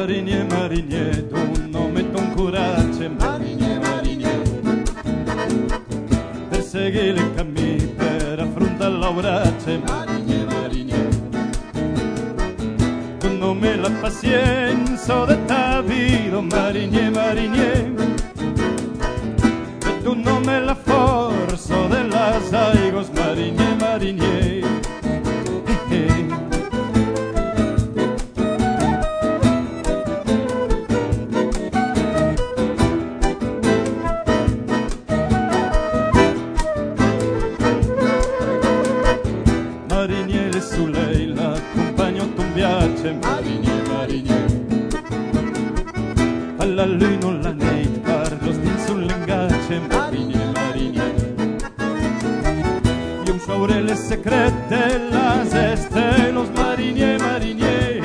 Marinier, marinier, tu nome e ton coratge, marinier, marinier, per seguire il cammino, per affrontare l'auratge, marinier, marinier, tu nome e la pazienza de ta vida, marinier, marinier, e tu nome e la forza de las aigos, marinier, marinier. Mariniere su lei l'accompagno tu un viaggio, marinier, marinier, alla lui non la nei parlo stin sull'ingacce, marinier, marinier, io un suo aurele secrete las estelos, marinier, marinier,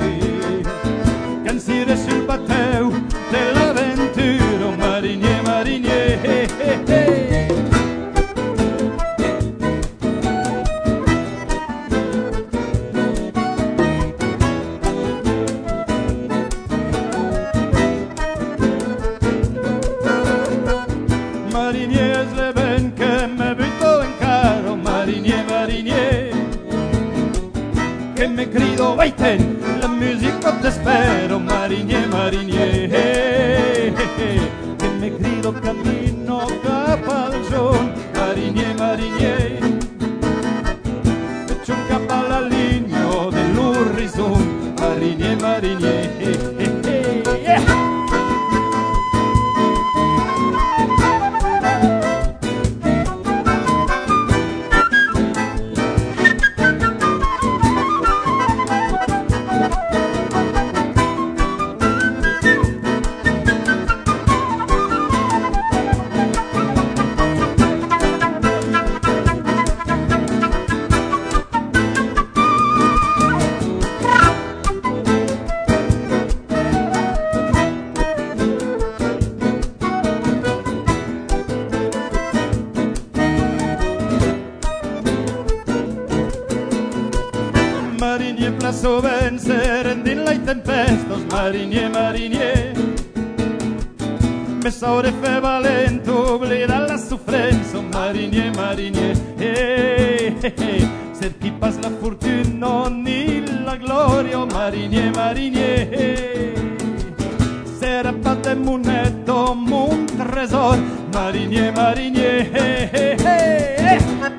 cansire sul bateu dell'avventura, marinier, marinier, marinier le ven que me vito en caro, marinier, marinier, que me crido, vaiten, la música te espero, marinier, marinier, que me crido camino capa al sol, marinier, marinier, echo capa la línea dell'horizon, marinier, marinier, marinier plaço vencer endin la tempestos, marinier, marinier, me saure fe valent oblidar la sofrença, marinier, marinier, ser qui pas la fortuna ni la glòria, marinier, marinier, ser a pat de moneto mon tresor, marinier, marinier,